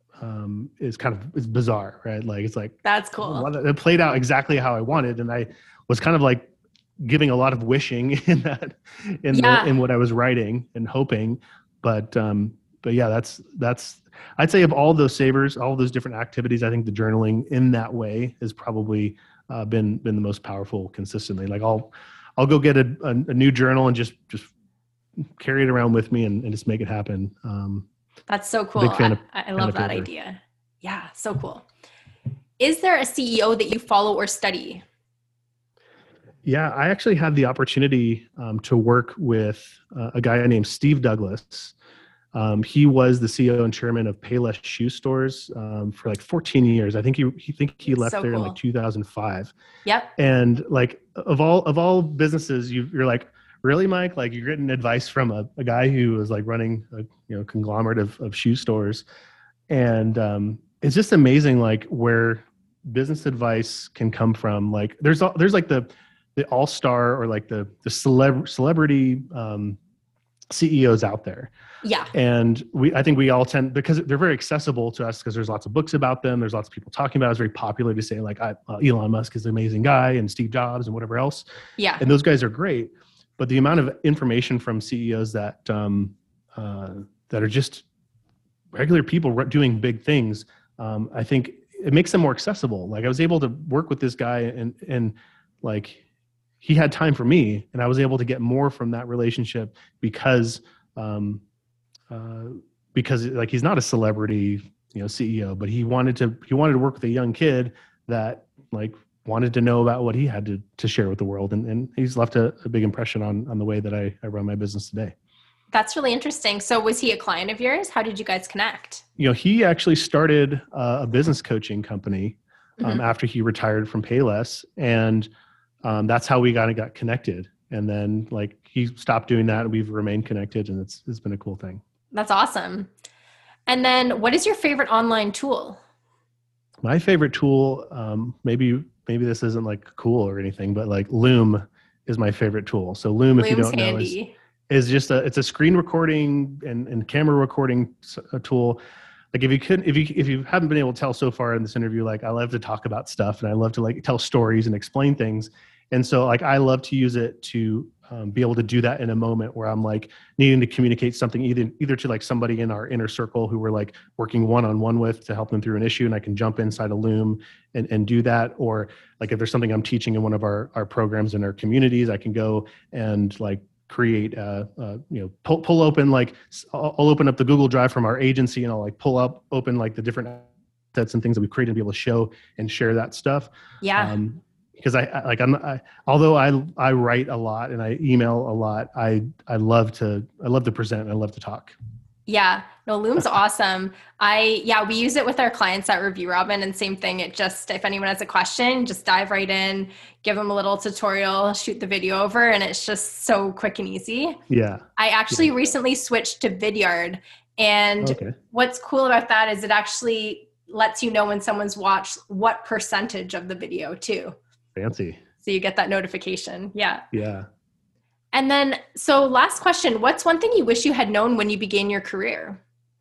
um, is kind of is bizarre, right? Like it's like That's cool. well, it played out exactly how I wanted, and I was kind of like giving a lot of wishing in that in Yeah. the in what I was writing and hoping, but um but yeah, that's that's I'd say of all those savers, all those different activities, I think the journaling in that way has probably uh, been been the most powerful consistently. Like I'll I'll go get a, a, a new journal and just just carry it around with me and, and just make it happen. Um, That's so cool. Big fan of- I, I fan love of that paper. idea. Yeah, so cool. Is there a C E O that you follow or study? Yeah, I actually had the opportunity um, to work with uh, a guy named Steve Douglas. Um, he was the C E O and chairman of Payless Shoe Stores um, for like fourteen years. I think he, he think he left So there in cool. like two thousand five. Yep. And like of all of all businesses, you, you're like, really, Mike? Like you're getting advice from a, a guy who was like running a you know conglomerate of, of shoe stores, and um, it's just amazing like where business advice can come from. Like there's all- there's like the the all-star or like the the celeb celebrity um, C E Os out there. Yeah. And we, I think we all tend, because they're very accessible to us because there's lots of books about them. There's lots of people talking about it. It's very popular to say like, I, uh, Elon Musk is an amazing guy and Steve Jobs and whatever else. Yeah. And those guys are great. But the amount of information from C E Os that, um, uh, that are just regular people re- doing big things, um, I think it makes them more accessible. Like I was able to work with this guy and, and like, he had time for me, and I was able to get more from that relationship because, um, uh, because like he's not a celebrity, you know, C E O, but he wanted to, he wanted to work with a young kid that like wanted to know about what he had to, to share with the world. And, and he's left a, a big impression on, on the way that I, I run my business today. That's really interesting. So was he a client of yours? How did you guys connect? You know, he actually started uh, a business coaching company um, Mm-hmm. after he retired from Payless. And um, that's how we got, got connected. And then like he stopped doing that and we've remained connected, and it's it's been a cool thing. That's awesome. And then what is your favorite online tool? My favorite tool, um, maybe maybe this isn't like cool or anything, but like Loom is my favorite tool. So Loom, if you Loom's don't know, handy. is, is just a it's a screen recording and, and camera recording s- a tool. Like if you could, if you if you haven't been able to tell so far in this interview, like I love to talk about stuff and I love to like tell stories and explain things. And so like I love to use it to um, be able to do that in a moment where I'm like needing to communicate something either either to like somebody in our inner circle who we're like working one-on-one with to help them through an issue, and I can jump inside a Loom and, and do that. Or like if there's something I'm teaching in one of our, our programs in our communities, I can go and like create, uh, uh, you know, pull, pull open, like I'll, I'll open up the Google Drive from our agency and I'll like pull up, open like the different assets and things that we've created and be able to show and share that stuff. Yeah. Um, because I, I like I'm I, although I I write a lot and I email a lot, I I love to I love to present and I love to talk. Yeah, no, Loom's awesome. I, yeah, we use it with our clients at Review Robin, and same thing. It just, if anyone has a question, just dive right in, give them a little tutorial, shoot the video over, and it's just so quick and easy. Yeah. I actually Yeah. recently switched to Vidyard, and Okay. what's cool about that is it actually lets you know when someone's watched what percentage of the video too. Fancy. So you get that notification. Yeah. Yeah. And then, so last question, what's one thing you wish you had known when you began your career?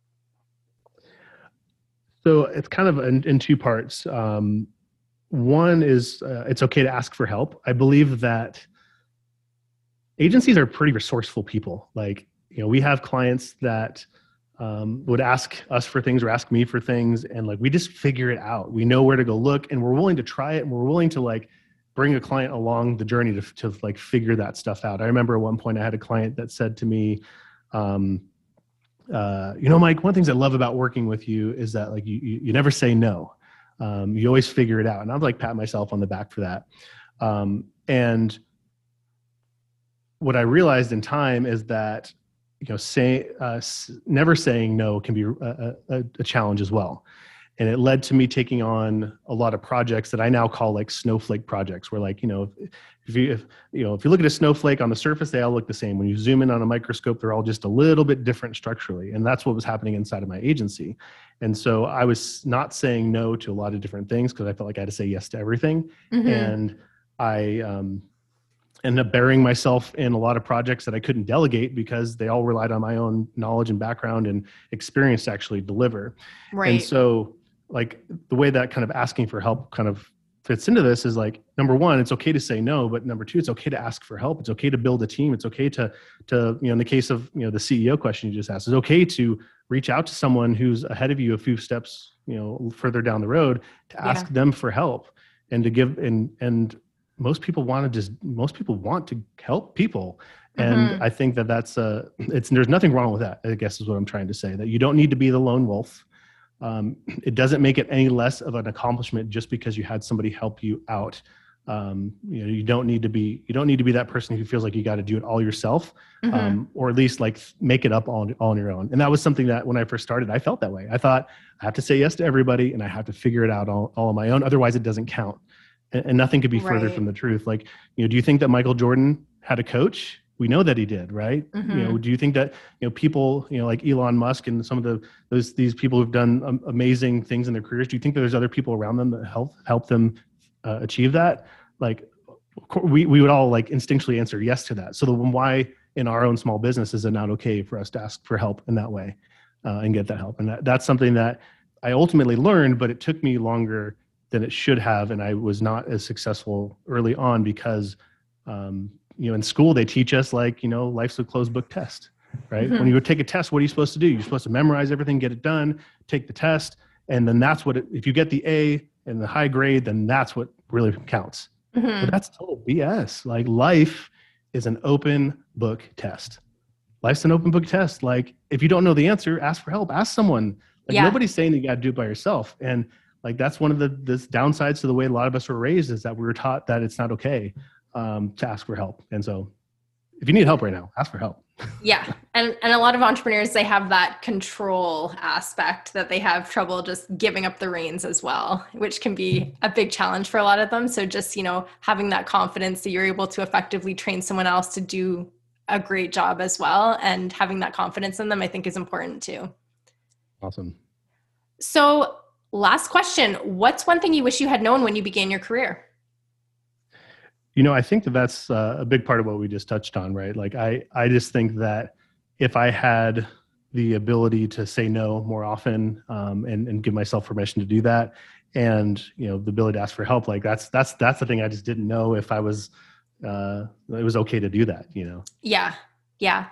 So it's kind of in, in two parts. Um, one is uh, it's okay to ask for help. I believe that agencies are pretty resourceful people. Like, you know, we have clients that um, would ask us for things or ask me for things, and like we just figure it out. We know where to go look, and we're willing to try it, and we're willing to like bring a client along the journey to, to like figure that stuff out. I remember at one point I had a client that said to me, um, uh, you know, Mike, one of the things I love about working with you is that like you, you, you never say no. Um, you always figure it out. And I was like, pat myself on the back for that. Um, and what I realized in time is that, you know, say, uh, never saying no can be a, a, a challenge as well. And it led to me taking on a lot of projects that I now call like snowflake projects, where like, you know, if, if you, if, you know, if you look at a snowflake on the surface, they all look the same. When you zoom in on a microscope, they're all just a little bit different structurally. And that's what was happening inside of my agency. And so I was not saying no to a lot of different things because I felt like I had to say yes to everything. Mm-hmm. And I, um, ended up burying myself in a lot of projects that I couldn't delegate because they all relied on my own knowledge and background and experience to actually deliver. Right. And so like the way that kind of asking for help kind of fits into this is like, number one, it's okay to say no, but number two, it's okay to ask for help. It's okay to build a team. It's okay to, to, you know, in the case of, you know, the C E O question you just asked, it's okay to reach out to someone who's ahead of you a few steps, you know, further down the road to ask Yeah. them for help and to give, and, and most people want to just, most people want to help people. And Mhm. I think that that's, uh, it's, there's nothing wrong with that, I guess is what I'm trying to say, that you don't need to be the lone wolf. Um, it doesn't make it any less of an accomplishment just because you had somebody help you out. Um, you know, you don't need to be, you don't need to be that person who feels like you got to do it all yourself, Mhm. um, or at least like make it up all, all on your own. And that was something that when I first started, I felt that way. I thought I have to say yes to everybody and I have to figure it out all, all on my own. Otherwise it doesn't count. And, and nothing could be further Right. from the truth. Like, you know, do you think that Michael Jordan had a coach? We know that he did, right? Mhm. You know, do you think that, you know, people, you know, like Elon Musk and some of the, those, these people who've done um, amazing things in their careers, do you think that there's other people around them that help, help them uh, achieve that? Like we, we would all like instinctually answer yes to that. So the why in our own small business is it not okay for us to ask for help in that way uh, and get that help? And that, that's something that I ultimately learned, but it took me longer than it should have. And I was not as successful early on because, um, you know, in school, they teach us like, you know, life's a closed book test, right? Mhm. When you go take a test, what are you supposed to do? You're supposed to memorize everything, get it done, take the test. And then that's what, it, if you get the A and the high grade, then that's what really counts. Mm-hmm. But that's total B S. Like life is an open book test. Life's an open book test. Like if you don't know the answer, ask for help, ask someone. Like yeah. nobody's saying you got to do it by yourself. And like, that's one of the this downsides to the way a lot of us were raised, is that we were taught that it's not okay um, to ask for help. And so if you need help right now, ask for help. Yeah. And and a lot of entrepreneurs, they have that control aspect that they have trouble just giving up the reins as well, which can be a big challenge for a lot of them. So just, you know, having that confidence that you're able to effectively train someone else to do a great job as well, and having that confidence in them, I think is important too. Awesome. So last question, what's one thing you wish you had known when you began your career? You know, I think that that's uh, a big part of what we just touched on, right? Like, I, I just think that if I had the ability to say no more often um, and, and give myself permission to do that, and, you know, the ability to ask for help, like that's, that's, that's the thing I just didn't know if I was, uh, it was okay to do that, you know? Yeah. Yeah.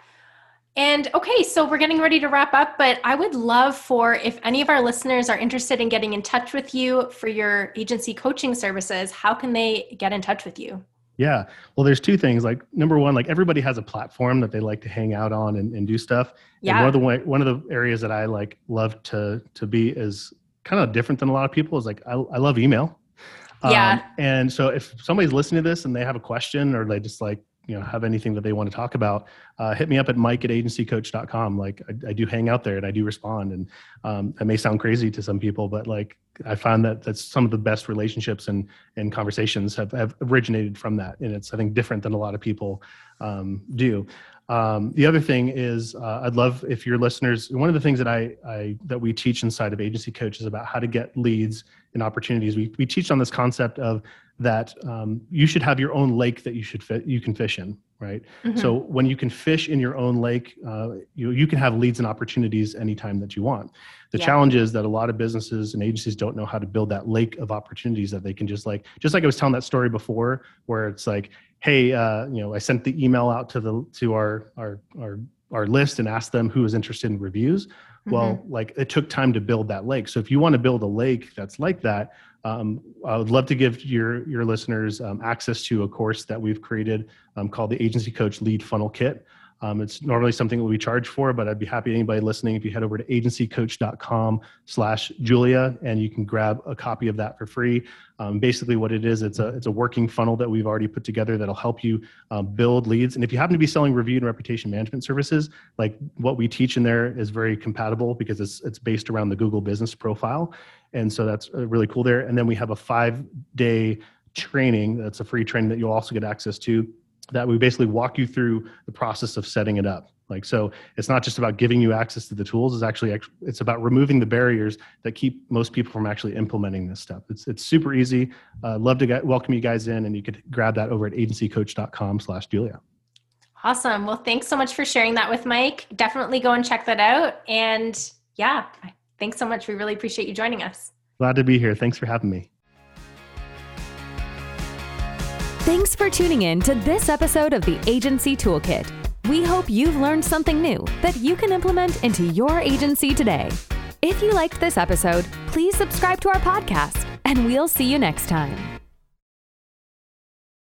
And okay, so we're getting ready to wrap up, but I would love for, if any of our listeners are interested in getting in touch with you for your agency coaching services, how can they get in touch with you? Yeah. Well, there's two things. Like number one, like everybody has a platform that they like to hang out on and, and do stuff. Yeah. And one of the way, one of the areas that I like love to to be is kind of different than a lot of people, is like I, I love email. Yeah. Um, and so if somebody's listening to this and they have a question, or they just like, you know, have anything that they want to talk about, uh, hit me up at mike at agency coach dot com. Like I, I do hang out there and I do respond. And um, that may sound crazy to some people, but like I found that that's some of the best relationships and, and conversations have, have originated from that. And it's, I think, different than a lot of people um, do. Um, the other thing is uh, I'd love if your listeners, one of the things that I, I, that we teach inside of Agency Coach is about how to get leads and opportunities. We, we teach on this concept of that um, you should have your own lake that you should fit, you can fish in, right? Mm-hmm. So when you can fish in your own lake, uh, you you can have leads and opportunities anytime that you want. The yeah. challenge is that a lot of businesses and agencies don't know how to build that lake of opportunities that they can just like, just like I was telling that story before, where it's like, hey, uh, you know, I sent the email out to the to our our our our list and asked them who was interested in reviews. Well, mm-hmm. like it took time to build that lake. So if you want to build a lake that's like that, um, I would love to give your your listeners um, access to a course that we've created um, called the Agency Coach Lead Funnel Kit. Um, it's normally something that we charge for, but I'd be happy to anybody listening if you head over to agency coach dot com slash Julia, and you can grab a copy of that for free. Um, basically what it is, it's a it's a working funnel that we've already put together that'll help you uh, build leads. And if you happen to be selling review and reputation management services, like what we teach in there is very compatible because it's it's based around the Google Business Profile. And so that's really cool there. And then we have a five day training. That's a free training that you'll also get access to, that we basically walk you through the process of setting it up. Like, so it's not just about giving you access to the tools. It's actually, it's about removing the barriers that keep most people from actually implementing this stuff. It's it's super easy. Uh, love to get, welcome you guys in, and you could grab that over at agency coach dot com slash Julia. Awesome. Well, thanks so much for sharing that with Mike. Definitely go and check that out. And yeah, thanks so much. We really appreciate you joining us. Glad to be here. Thanks for having me. Thanks for tuning in to this episode of the Agency Toolkit. We hope you've learned something new that you can implement into your agency today. If you liked this episode, please subscribe to our podcast, and we'll see you next time.